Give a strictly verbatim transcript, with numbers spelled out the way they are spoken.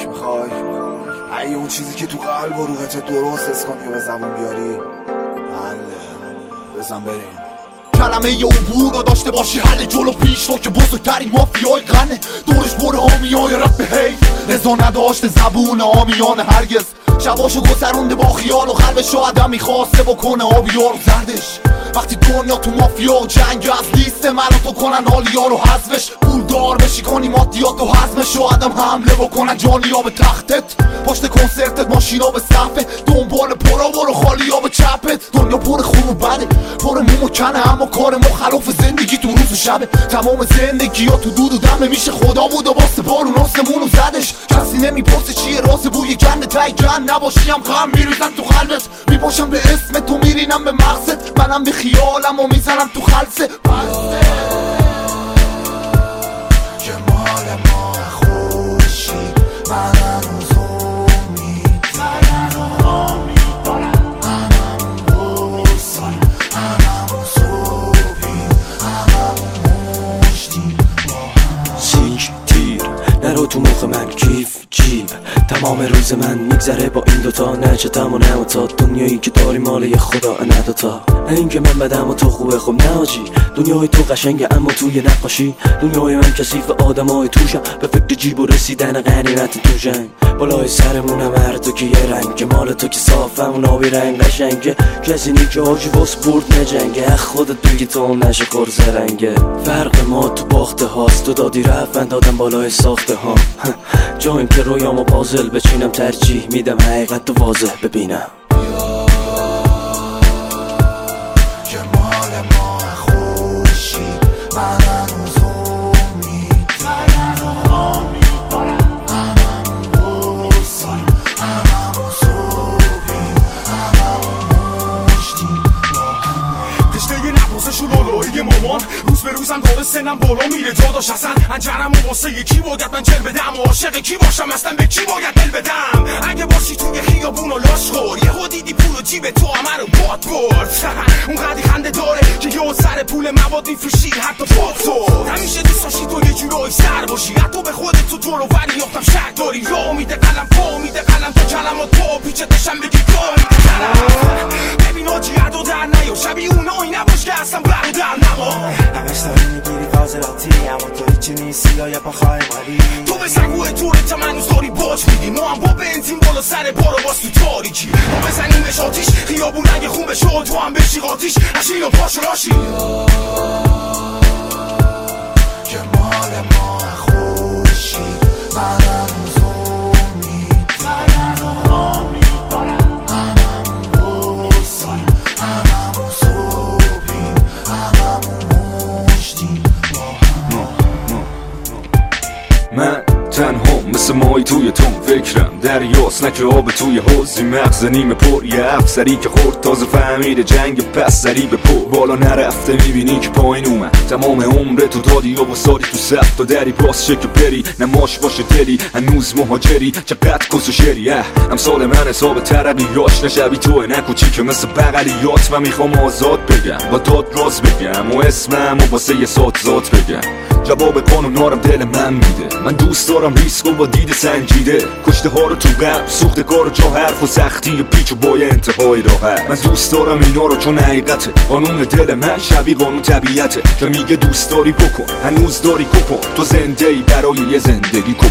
میخوای ای اون چیزی که تو قلب و روحت درست حس کنی و به زبون بیاری حله بزن بریم. کلمه یه عبور رو داشته باشی حل جلو پیش رو که بزرگترین مافیای غنه دورش پر حامیای رپ حیف رضا نداشته زبون حامیان هرگز شباشو گذرونده با خیال و قلبش رو آدم میخواسته بکنه آبیار و زردش وقتی دنیا تو مافیا و جنگ از لیست من تو کنن حالیا رو حذفش پولدار بشی کنی مادیات و حزمش و آدم حمله بکنن جانیا به تختت پشت کنسرتت ماشینا به صفه دنبال پرا برو خالیا به چپت دنیا پر خون و بده پر موم و کنه اما کار مخالف زندگی تو روز و شبه تمام زندگی ها تو دود و دمه میشه خدا بود و واسه بارون آسمون و زدش کسی نمیپرسه چیه راز بوی گنده تای جن نباشیم غم میریزن تو قلبت میپاشم به اسم تو میرینم به مغزت منم به خیالم و میزنم تو خلصه بسته که مال ما خوشی منم زومی منم امید دارم منم بوسی منم صوبی منم مشتی سیک تیر نرو تو مخ من کیف جیب تمام روز من میگذره با این دوتا نه چتم و نه و تا دنیایی که داری مال یه خدا نه دوتا نه این که من بدم و تو خوبه خب نه آجی دنیای تو قشنگه اما توی نقاشی دنیای من کثیف آدم های توشم به فکر جیب و رسیدن غنیمت تو جنگ بالای سرمونم هر تو که یه رنگ مال تو که صافم و نابی رنگ قشنگه کسی نی که آجی باس برد نجنگه خودت بگی تو نشه خورز رنگه فرق ما تو باخته هاست تو دادی رفت دادم بالای ساخته ها جایم که رویامو پازل بچینم ترجیح میدم حقیقت تو واضح ببینم که مال ما خوشی منم زومی منم امید دارم منم بوسی منم صوبی منم مشتی تشنه نبازشون بالایی مامان روز به روزم داره سنم بالا میره جاداش اصلا انجرم و واسه یکی باید من جل بدم و عاشق کی باشم اصلا به کی باید دل بدم اگه باشی توی خیابون و لاش خور یه ها دیدی پول و جیب تو همه رو باد برد اونقدی خنده داره که یه سر پول مواد میفروشی حتی پاتو همیشه دوست داشتی تو یه جورایی سر باشی حتی به خودت تو جلو ولی یافتم شک داری یا امید قلم پا امید قلم تو کلمات پا پیچتشم بگی کا امید قلم ببین آجی عدو در نیا شبیه اون آی نباش که اصلا برادر نما همش داری میگیری فاضلاتی اما تو هیچی نیستی یا یه پاخای مالی تو به سنگوه تورت منوز داری باج میدی ما هم با بنزین بالا سر بارو باز تو تاریکی ما بزنیمش آتیش خیابون رنگ خون بشه تو هم بشی قاتیش نشین و پاشو راشی که مال ما خوشی منم زومی منم امید دارم منم بوسی منم صوبی منم مشتی من تنها مثل مایی توی تون فکرم دریاست نه که آب توی حوضی مغز نیمه پر یه افسری که خورد تازه فهمیده جنگ پس سری به پر بالا نرفته میبینی که پایین اومد تمام عمر تو دادی و بساری تو صف تا دری باز شه که بری نماش باشه دلی هنوز مهاجری چقدر کس و شری امثال من حساب ترقیاش نشبی توه نکوچی که مثل بغلیات من میخوام آزاد بگم با داد راز بگم و اسمم و واسه یه سات ذات بگم جواب قانونارم دل من میده من دوست دارم ریسک و با دید سنجیده کشته ها رو تو قلب سوخته کار و جا حرف و سختی و پیچ و بای انتهای راحت من دوست دارم اینا رو چون حقیقته قانون دل من شبیه قانون طبیعته که میگه دوست داری بکن هنوز داری کپن تو زنده ای برای یه زندگی کن